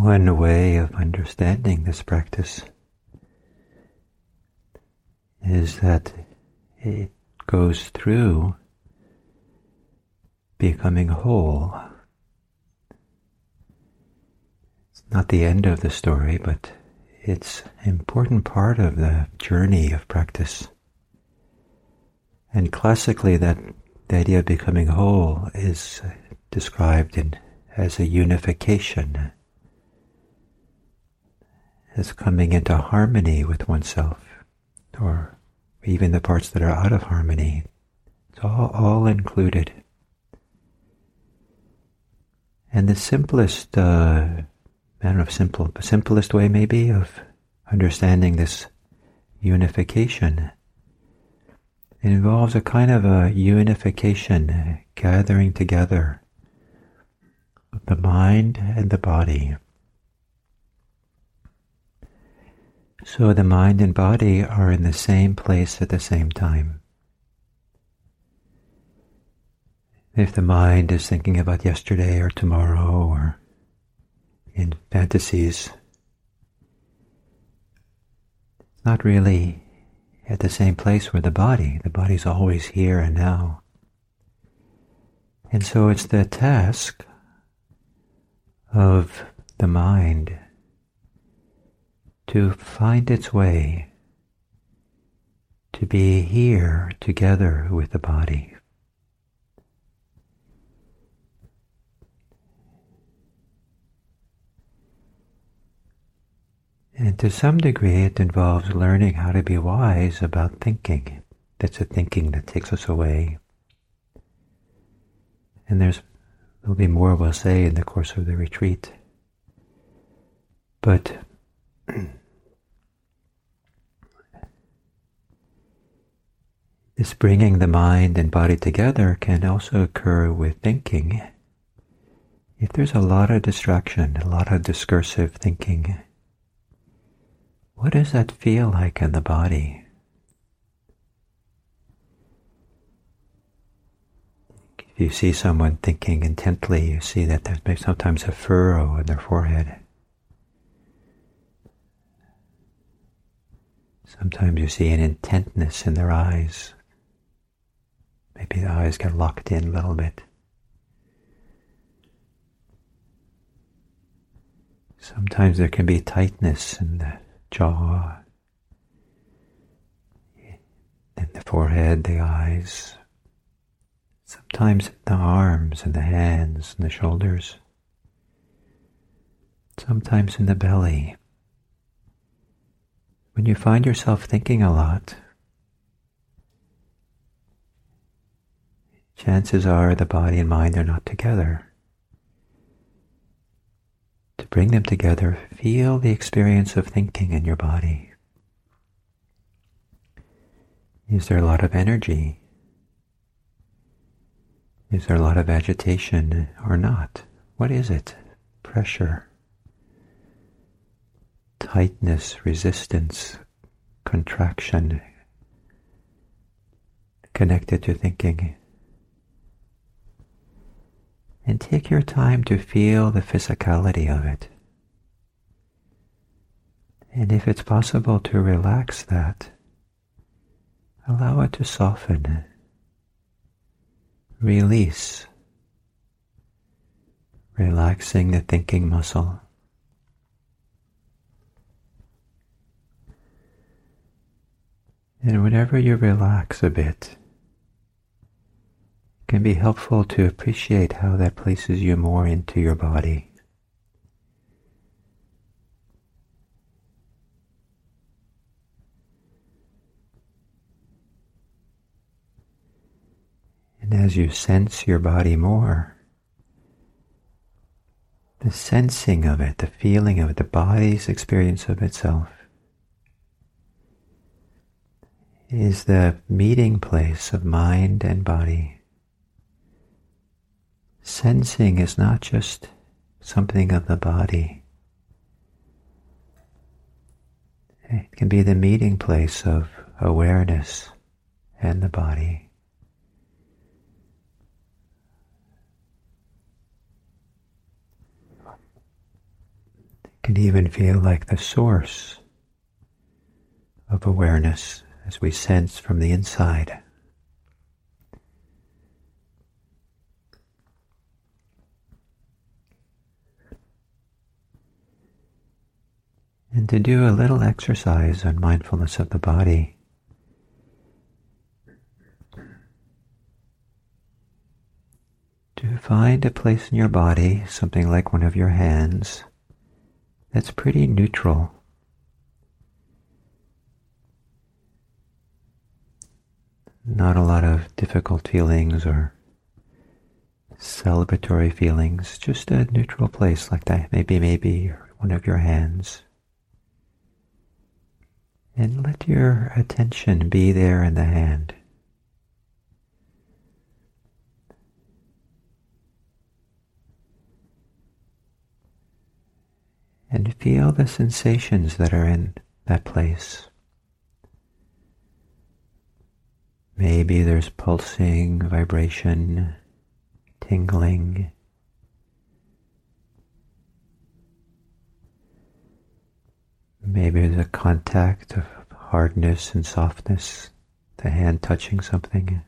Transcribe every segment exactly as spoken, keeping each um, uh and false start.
One way of understanding this practice is that it goes through becoming whole. It's not the end of the story, but it's an important part of the journey of practice. And classically, that the idea of becoming whole is described in, as a unification, as coming into harmony with oneself, or even the parts that are out of harmony. It's all, all included. And the simplest, uh, I don't know if simple, the simplest way maybe of understanding this unification, it involves a kind of a unification, a gathering together of the mind and the body. So the mind and body are in the same place at the same time. If the mind is thinking about yesterday or tomorrow or in fantasies, it's not really at the same place where the body. The body's always here and now. And so it's the task of the mind to find its way to be here together with the body. And to some degree it involves learning how to be wise about thinking. That's a thinking that takes us away. And there's there'll be more we'll say in the course of the retreat. But this bringing the mind and body together can also occur with thinking. If there's a lot of distraction, a lot of discursive thinking, what does that feel like in the body? If you see someone thinking intently, you see that there's sometimes a furrow in their forehead. Sometimes you see an intentness in their eyes. Maybe the eyes get locked in a little bit. Sometimes there can be tightness in the jaw, in the forehead, the eyes. Sometimes the arms and the hands and the shoulders. Sometimes in the belly. When you find yourself thinking a lot, chances are the body and mind are not together. To bring them together, feel the experience of thinking in your body. Is there a lot of energy? Is there a lot of agitation or not? What is it? Pressure, tightness, resistance, contraction, connected to thinking. And take your time to feel the physicality of it. And if it's possible to relax that, allow it to soften, release, relaxing the thinking muscle. And whenever you relax a bit, it can be helpful to appreciate how that places you more into your body. And as you sense your body more, the sensing of it, the feeling of it, the body's experience of itself, is the meeting place of mind and body. Sensing is not just something of the body. It can be the meeting place of awareness and the body. can even feel like the source of awareness as we sense from the inside. And to do a little exercise on mindfulness of the body, to find a place in your body, something like one of your hands, that's pretty neutral. Not a lot of difficult feelings or celebratory feelings, just a neutral place like that, maybe, maybe one of your hands. And let your attention be there in the hand. And feel the sensations that are in that place. Maybe there's pulsing, vibration, tingling. Maybe there's a contact of hardness and softness, the hand touching something.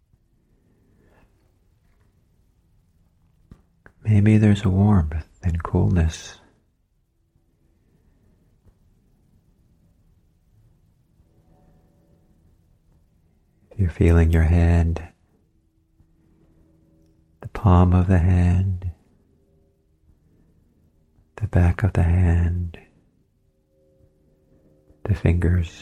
Maybe there's a warmth and coolness. You're feeling your hand, the palm of the hand, the back of the hand, the fingers.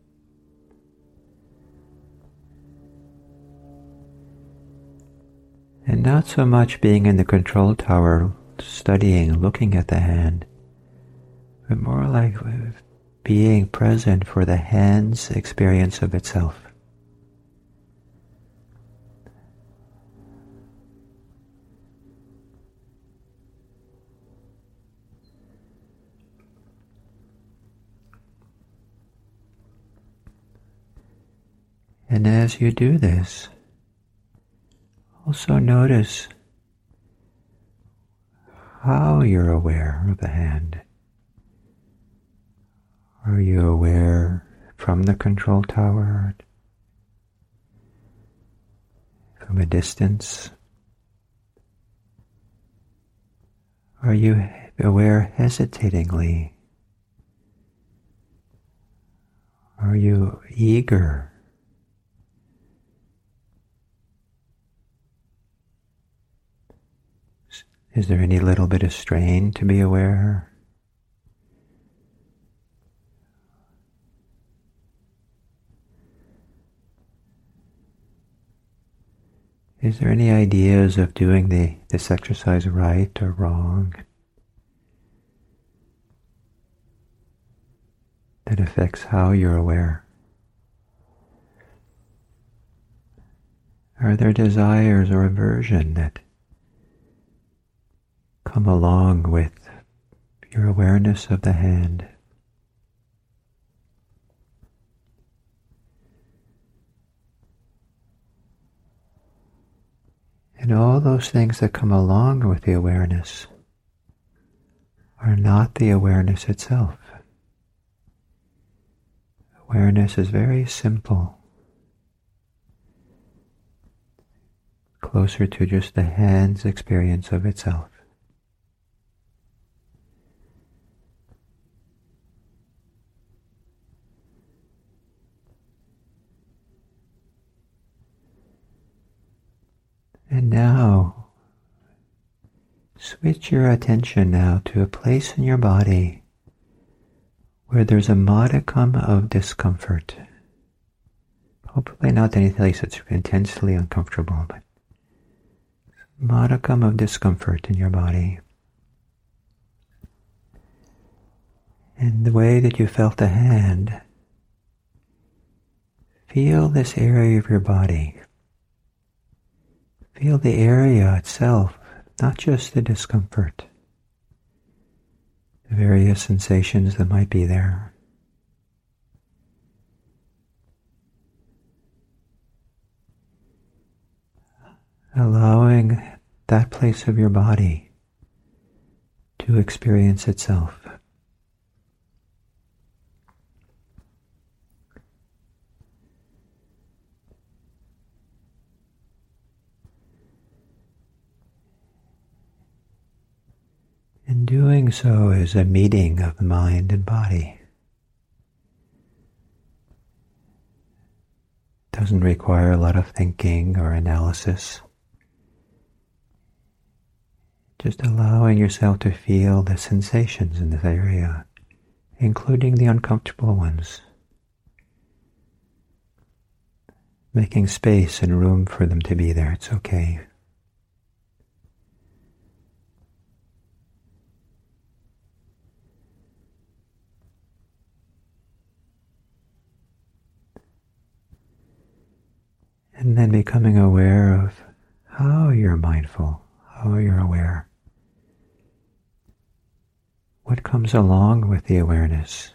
And not so much being in the control tower, studying, looking at the hand, but more like being present for the hand's experience of itself. And as you do this, also notice how you're aware of the hand. Are you aware from the control tower, from a distance? Are you aware hesitatingly? Are you eager? Is there any little bit of strain to be aware? Is there any ideas of doing the, this exercise right or wrong that affects how you're aware? Are there desires or aversion that come along with your awareness of the hand? And all those things that come along with the awareness are not the awareness itself. Awareness is very simple, closer to just the hand's experience of itself. And now, switch your attention now to a place in your body where there's a modicum of discomfort. Hopefully not any place that's intensely uncomfortable, but a modicum of discomfort in your body. And the way that you felt the hand, feel this area of your body. Feel the area itself, not just the discomfort, the various sensations that might be there. Allowing that place of your body to experience itself. doing so is a meeting of mind and body. Doesn't require a lot of thinking or analysis. Just allowing yourself to feel the sensations in this area, including the uncomfortable ones. Making space and room for them to be there. It's okay. And then becoming aware of how you're mindful, how you're aware. What comes along with the awareness?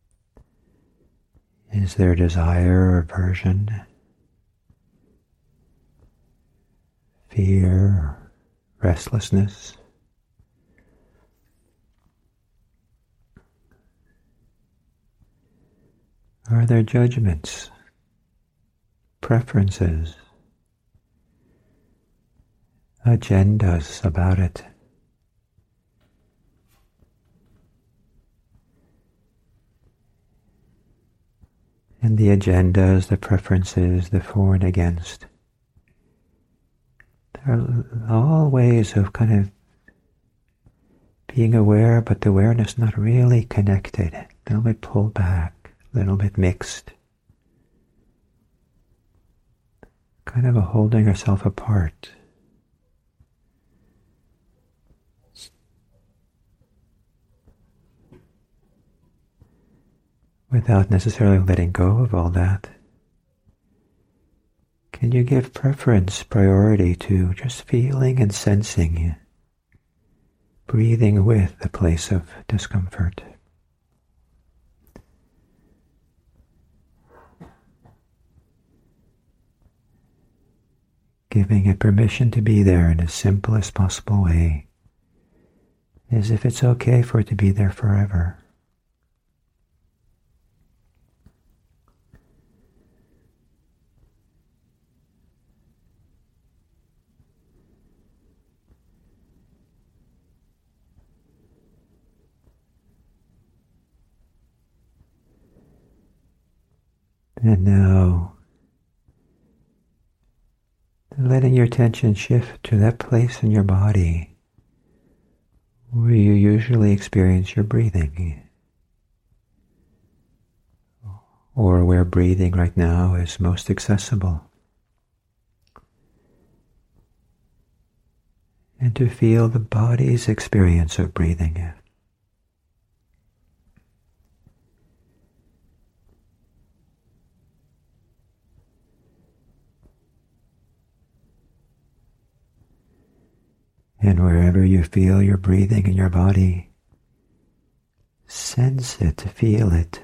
Is there desire or aversion? Fear or restlessness? Are there judgments? Preferences, agendas about it. And the agendas, the preferences, the for and against. They're all ways of kind of being aware, but the awareness not really connected, a little bit pulled back, a little bit mixed. Kind of a holding yourself apart. Without necessarily letting go of all that. Can you give preference, priority to just feeling and sensing, breathing with the place of discomfort? Giving it permission to be there in the simplest possible way, as if it's okay for it to be there forever. And now, letting your attention shift to that place in your body where you usually experience your breathing, or where breathing right now is most accessible. And to feel the body's experience of breathing. And wherever you feel your breathing in your body, sense it, feel it.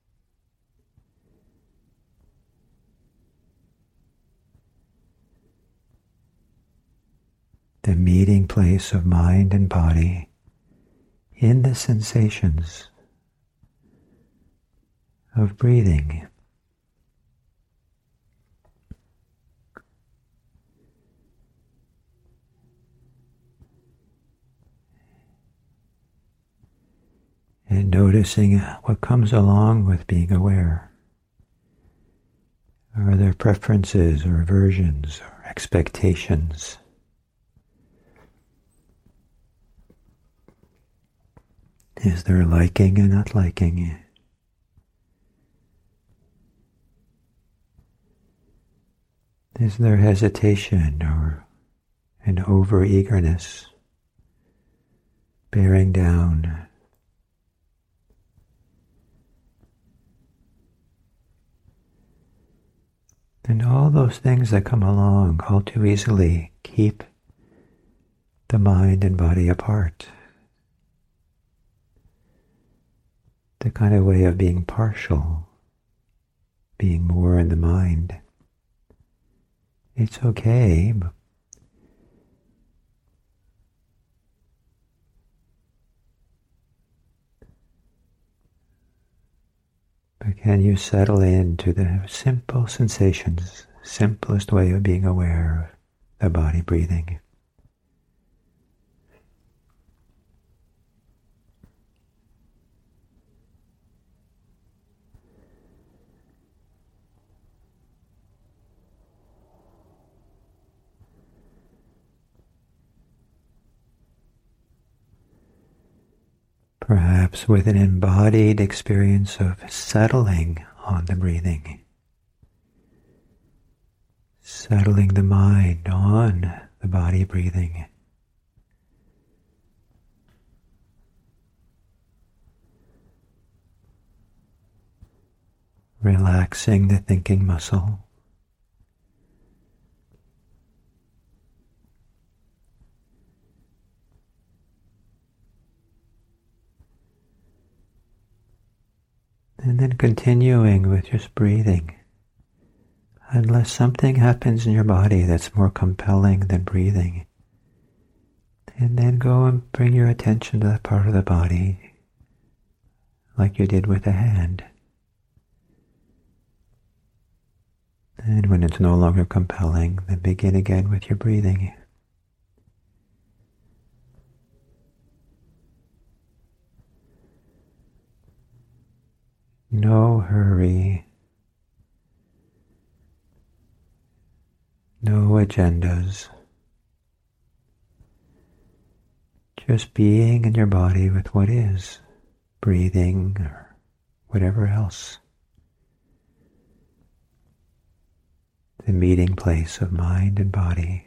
The meeting place of mind and body in the sensations of breathing. And noticing what comes along with being aware. Are there preferences or aversions or expectations? Is there liking and not liking? Is there hesitation or an over-eagerness, bearing down? And all those things that come along all too easily keep the mind and body apart. The kind of way of being partial, being more in the mind. It's okay, but But can you settle into the simple sensations, simplest way of being aware of the body breathing? perhaps with an embodied experience of settling on the breathing, settling the mind on the body breathing. Relaxing the thinking muscle. And then continuing with just breathing. Unless something happens in your body that's more compelling than breathing. And then go and bring your attention to that part of the body, like you did with the hand. And when it's no longer compelling, then begin again with your breathing. No hurry. No agendas. Just being in your body with what is, breathing or whatever else. The meeting place of mind and body.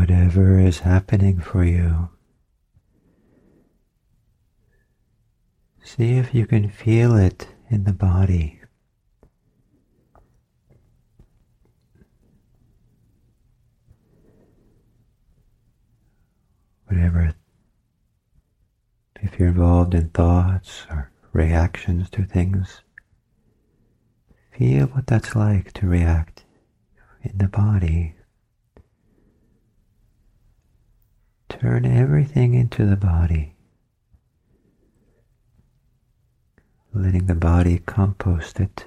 whatever is happening for you. See if you can feel it in the body. Whatever, if you're involved in thoughts or reactions to things, feel what that's like to react in the body. Turn everything into the body, letting the body compost it.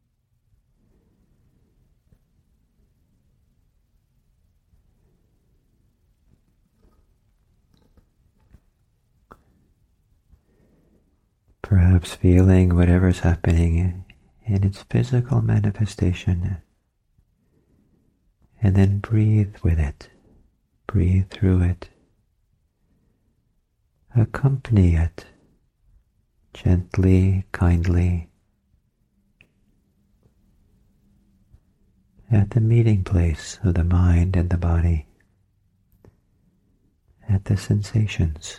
Perhaps feeling whatever's happening in its physical manifestation, and then breathe with it, breathe through it, accompany it gently, kindly, at the meeting place of the mind and the body, at the sensations.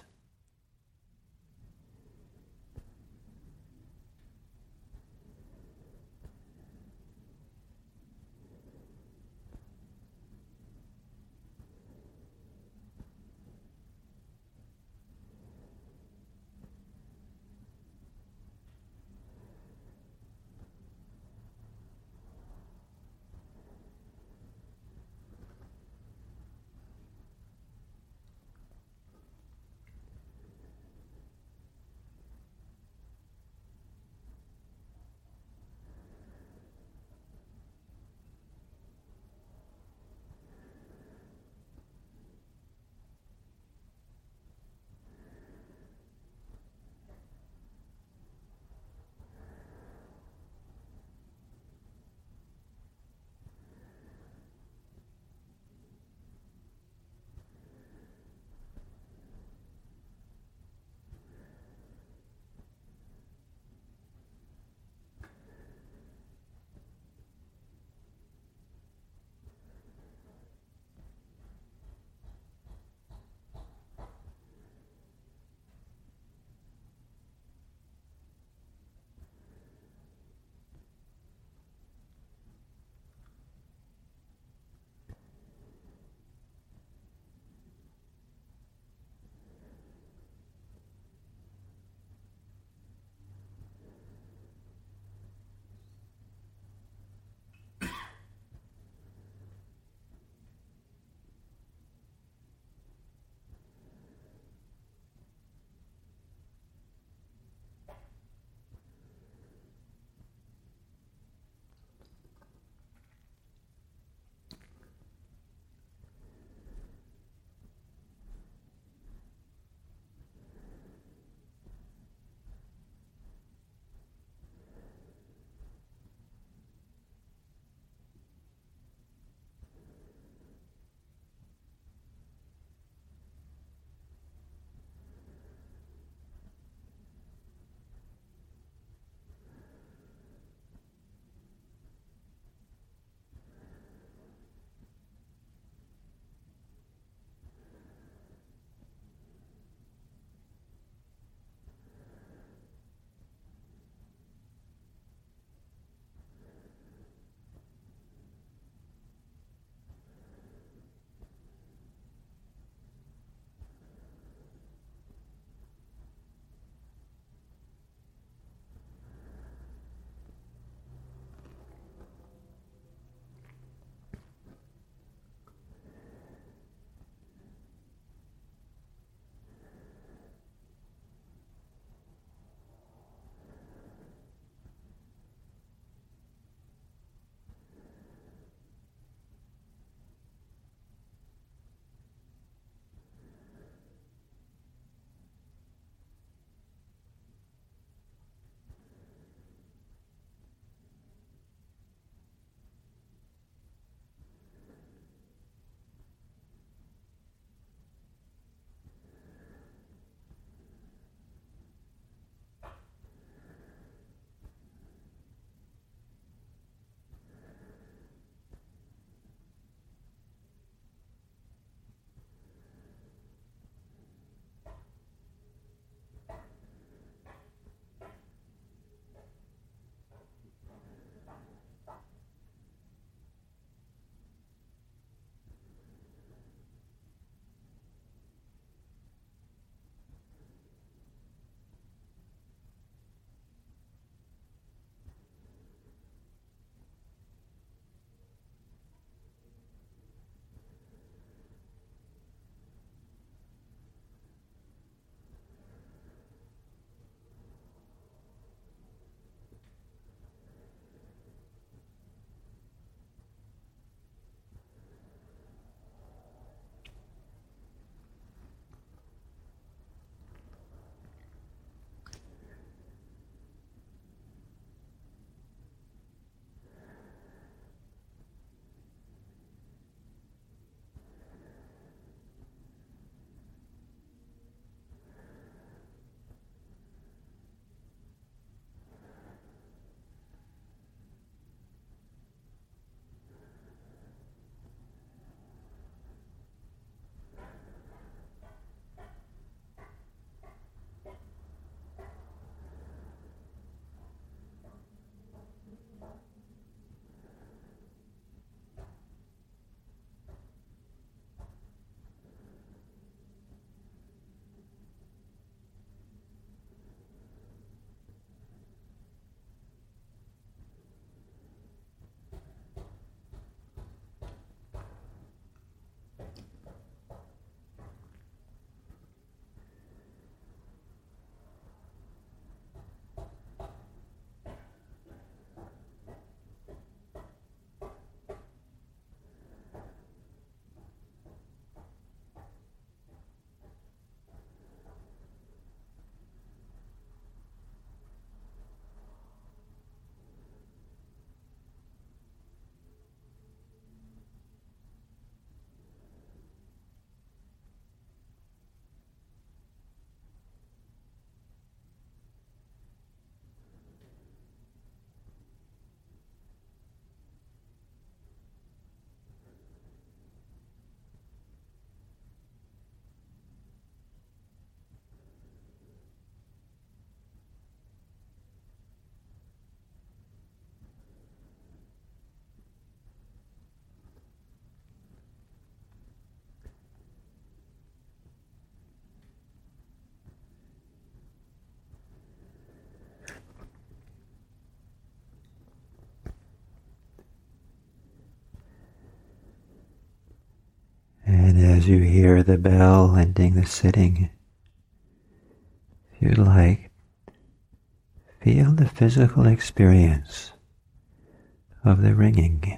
as you hear the bell ending the sitting, if you'd like, feel the physical experience of the ringing.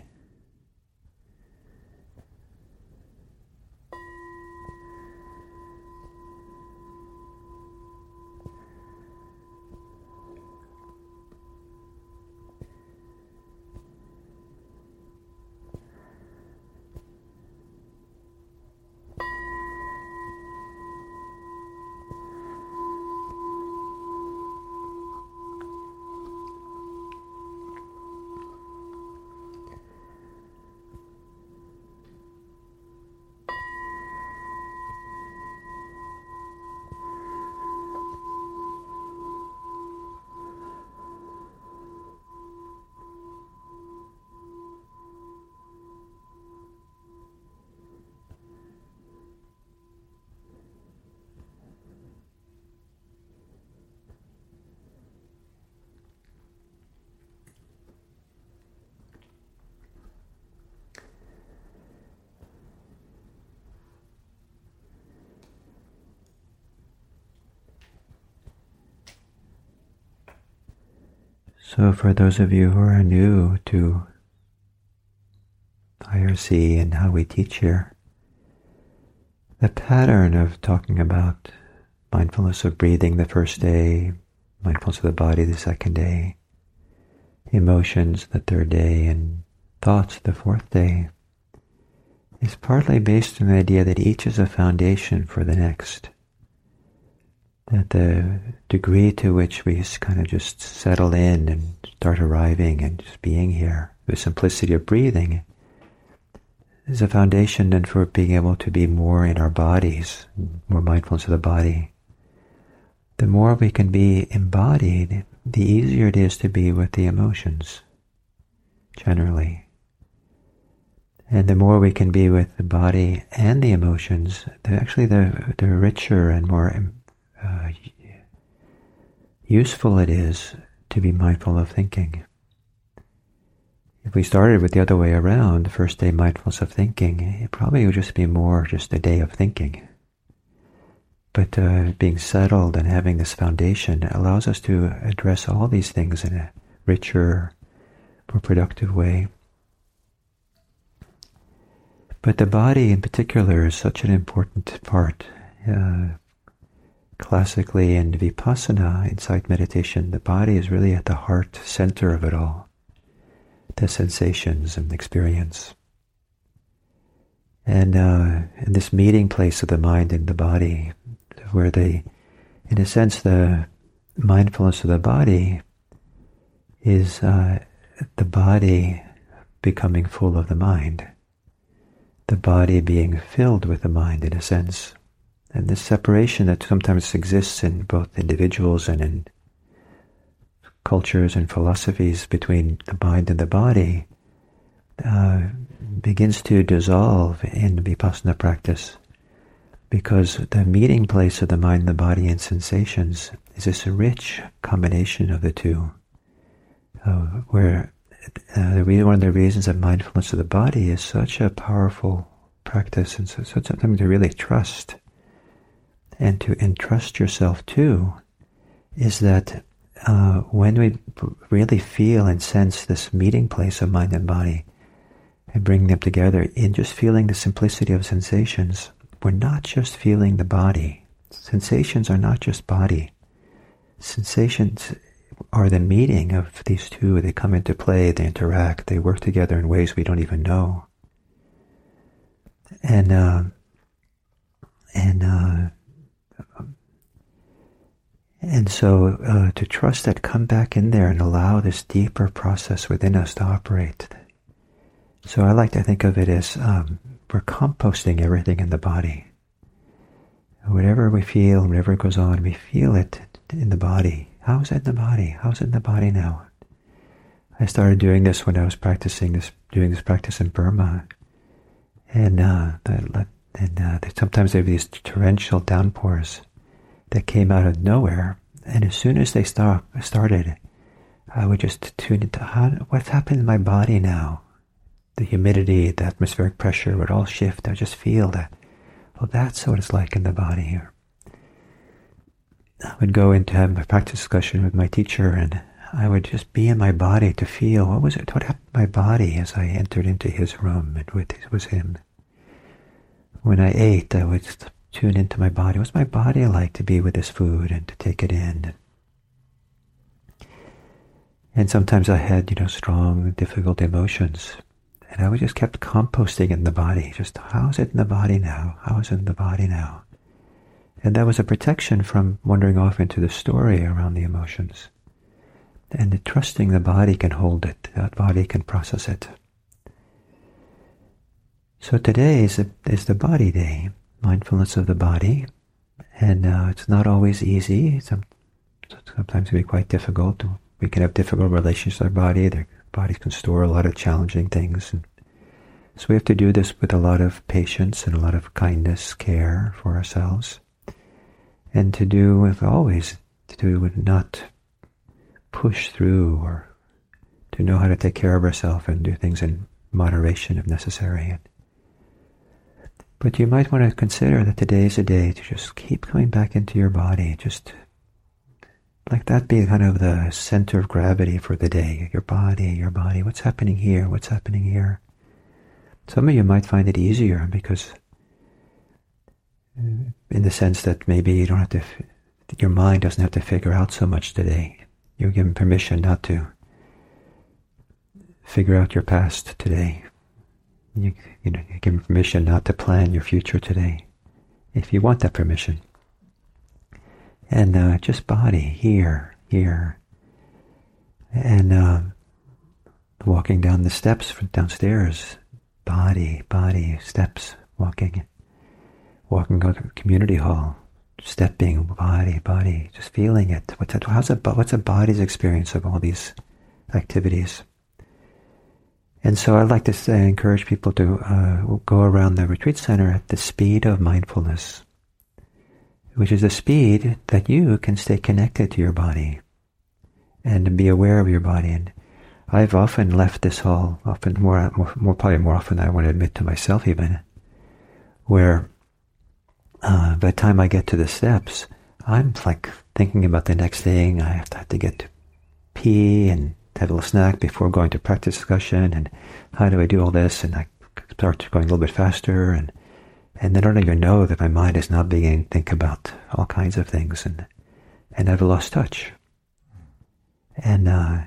So for those of you who are new to I R C and how we teach here, the pattern of talking about mindfulness of breathing the first day, mindfulness of the body the second day, emotions the third day, and thoughts the fourth day, is partly based on the idea that each is a foundation for the next. That the degree to which we kind of just settle in and start arriving and just being here, the simplicity of breathing, is a foundation then for being able to be more in our bodies, more mindfulness of the body. The more we can be embodied, the easier it is to be with the emotions, generally. And the more we can be with the body and the emotions, the, actually the, the richer and more Uh, useful it is to be mindful of thinking. If we started with the other way around, the first day mindfulness of thinking, it probably would just be more just a day of thinking. But uh, being settled and having this foundation allows us to address all these things in a richer, more productive way. But the body in particular is such an important part. Uh, Classically in Vipassana, insight meditation, the body is really at the heart center of it all. The sensations and experience. And uh, in this meeting place of the mind and the body, where they, in a sense, the mindfulness of the body is uh, the body becoming full of the mind. The body being filled with the mind, in a sense. And this separation that sometimes exists in both individuals and in cultures and philosophies between the mind and the body uh, begins to dissolve in Vipassana practice, because the meeting place of the mind, the body, and sensations is this rich combination of the two, uh, where uh, one of the reasons that mindfulness of the body is such a powerful practice and so, such something to really trust and to entrust yourself to, is that uh, when we really feel and sense this meeting place of mind and body and bring them together in just feeling the simplicity of sensations, we're not just feeling the body. Sensations are not just body. Sensations are the meeting of these two. They come into play, they interact, they work together in ways we don't even know. And, uh, and, uh, And so uh, to trust that, come back in there and allow this deeper process within us to operate. So I like to think of it as um, we're composting everything in the body. Whatever we feel, whatever goes on, we feel it in the body. How is it in the body? How is it in the body now? I started doing this when I was practicing this, doing this practice in Burma. And, uh, that, and uh, sometimes there would be these torrential downpours that came out of nowhere, and as soon as they start, started, I would just tune into how, what's happened in my body now. The humidity, the atmospheric pressure would all shift. I just feel that well, that's what it's like in the body here. I would go in to have my practice discussion with my teacher, and I would just be in my body to feel what was it, what happened to my body as I entered into his room and with it was him. When I ate, I would tune into my body. What's my body like to be with this food and to take it in? And sometimes I had, you know, strong, difficult emotions. And I would just kept composting in the body. Just, how is it in the body now? How is it in the body now? And that was a protection from wandering off into the story around the emotions. And the trusting the body can hold it. That body can process it. So today is the, is the body day. Mindfulness of the body. And uh, it's not always easy. Some, sometimes it can be quite difficult. We can have difficult relations with our body. Their bodies can store a lot of challenging things. And so we have to do this with a lot of patience and a lot of kindness, care for ourselves. And to do with always, to do with not push through, or to know how to take care of ourselves and do things in moderation if necessary. But you might want to consider that today is a day to just keep coming back into your body, just like that be kind of the center of gravity for the day. Your body, your body, what's happening here, what's happening here. Some of you might find it easier because, in the sense that maybe you don't have to, your mind doesn't have to figure out so much today. You're given permission not to figure out your past today. You, you know, you're given permission not to plan your future today, if you want that permission. And uh, just body, here, here. And uh, walking down the steps from downstairs, body, body, steps, walking. Walking go to the community hall, stepping, body, body, just feeling it. What's that, how's a, what's a body's experience of all these activities? And so I'd like to say, encourage people to uh, go around the retreat center at the speed of mindfulness, which is the speed that you can stay connected to your body and be aware of your body. And I've often left this hall, often more, more, more probably more often than I want to admit to myself even, where Uh, by the time I get to the steps, I'm like thinking about the next thing. I have to, have to get to pee and have a little snack before going to practice discussion. And how do I do all this? And I start going a little bit faster. And, and I don't even know that my mind is not beginning to think about all kinds of things. And, and I've lost touch. And, uh,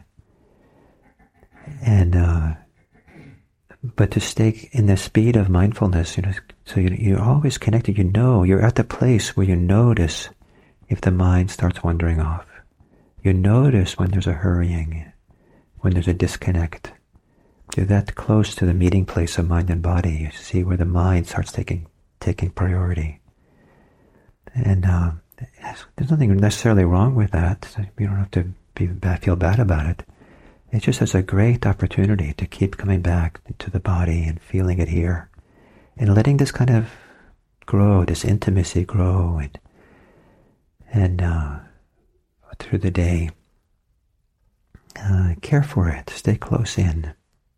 and, uh, but to stay in the speed of mindfulness, you know, so you, you're always connected. You know, you're at the place where you notice if the mind starts wandering off. You notice when there's a hurrying, when there's a disconnect. You're that close to the meeting place of mind and body. You see where the mind starts taking taking priority. And uh, there's nothing necessarily wrong with that. You don't have to be bad, feel bad about it. It just has a great opportunity to keep coming back to the body and feeling it here. And letting this kind of grow, this intimacy grow, and and uh, through the day, uh, care for it, stay close in.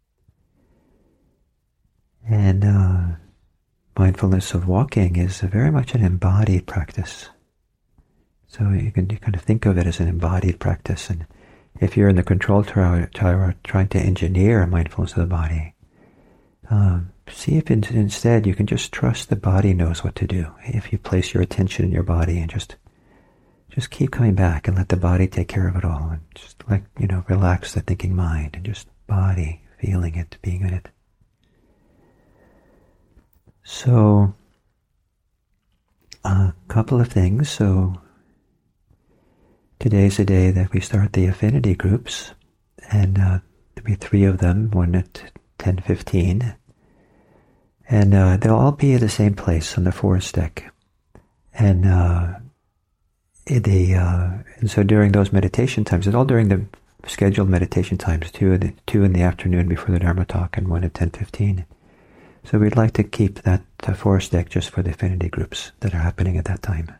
And uh, mindfulness of walking is very much an embodied practice. So you can you kind of think of it as an embodied practice. And if you're in the control tower, tower trying to engineer mindfulness of the body, um, see if in, instead you can just trust the body knows what to do. If you place your attention in your body and just just keep coming back and let the body take care of it all, and just like, you know, relax the thinking mind and just body, feeling it, being in it. So, a couple of things. So, today's a day that we start the affinity groups, and uh, there'll be three of them, one at ten fifteen. And uh, they'll all be at the same place on the forest deck. And uh, the uh, and so during those meditation times, it's all during the scheduled meditation times, two in the, two in the afternoon before the Dharma talk and one at ten fifteen. So we'd like to keep that uh, forest deck just for the affinity groups that are happening at that time.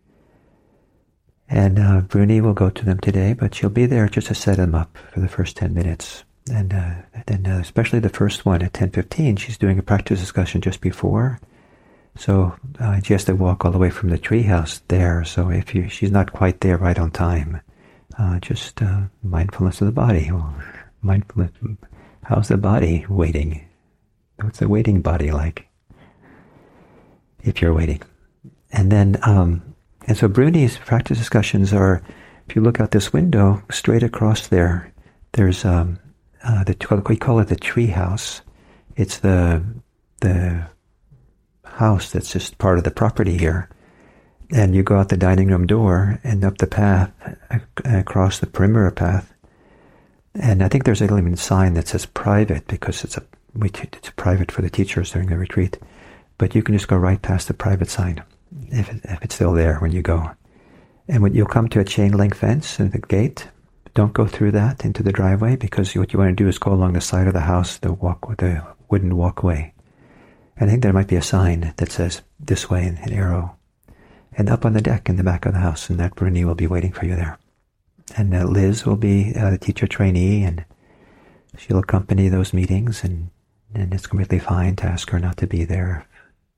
And uh, Bruni will go to them today, but she'll be there just to set them up for the first ten minutes. And uh, then uh, especially the first one at ten fifteen, she's doing a practice discussion just before. So uh, she has to walk all the way from the treehouse there. So if you, she's not quite there right on time, uh, just uh, mindfulness of the body. Well, mindfulness. How's the body waiting? What's the waiting body like? If you're waiting, and then um, and so Bruni's practice discussions are. If you look out this window, straight across there, there's um, uh, the we call it the tree house. It's the the house that's just part of the property here. And you go out the dining room door and up the path, across the perimeter path. And I think there's a little sign that says private because it's a it's private for the teachers during the retreat. But you can just go right past the private sign if it, if it's still there when you go. And when you'll come to a chain link fence and the gate, don't go through that into the driveway because what you want to do is go along the side of the house, the walk with the wooden walkway. And I think there might be a sign that says this way in an arrow. And up on the deck in the back of the house, and that Bruni will be waiting for you there. And uh, Liz will be uh, the teacher trainee, and she'll accompany those meetings, and, and it's completely fine to ask her not to be there.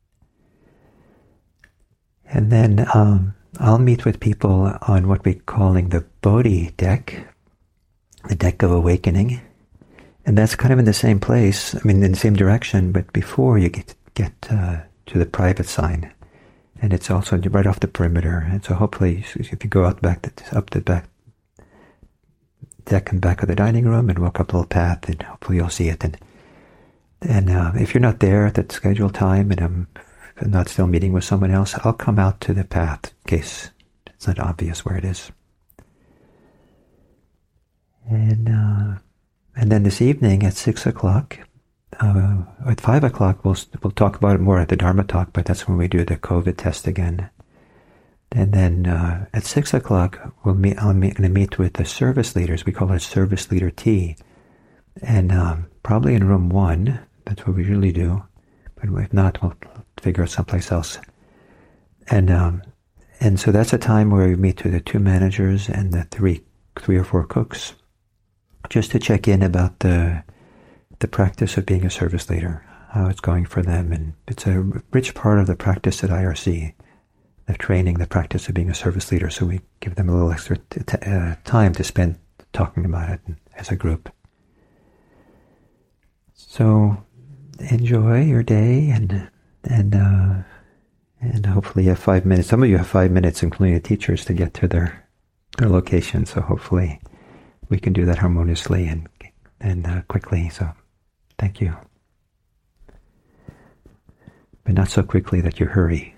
And then um, I'll meet with people on what we're calling the Bodhi deck, the deck of awakening. And that's kind of in the same place, I mean, in the same direction, but before you get, get uh, to the private sign. And it's also right off the perimeter. And so hopefully, if you go out back, the, up the back deck and back of the dining room and walk up the little path, and hopefully you'll see it. And and uh, if you're not there at that scheduled time, and I'm not still meeting with someone else, I'll come out to the path in case it's not obvious where it is. And uh, and then this evening at six o'clock, uh, at five o'clock, we'll we'll talk about it more at the Dharma talk. But that's when we do the COVID test again. And then uh, at six o'clock, we'll meet. I'm going to meet with the service leaders. We call it service leader tea, and um, probably in room one. That's what we usually do. But if not, we'll figure out someplace else. And um, and so that's a time where we meet with the two managers and the three three or four cooks, just to check in about the the practice of being a service leader, how it's going for them. And it's a rich part of the practice at I R C, the training, the practice of being a service leader. So we give them a little extra t- t- uh, time to spend talking about it as a group. So enjoy your day, and and uh, and hopefully you have five minutes. Some of you have five minutes, including the teachers, to get to their their location. So hopefully we can do that harmoniously and and uh, quickly. So thank you, but not so quickly that you hurry.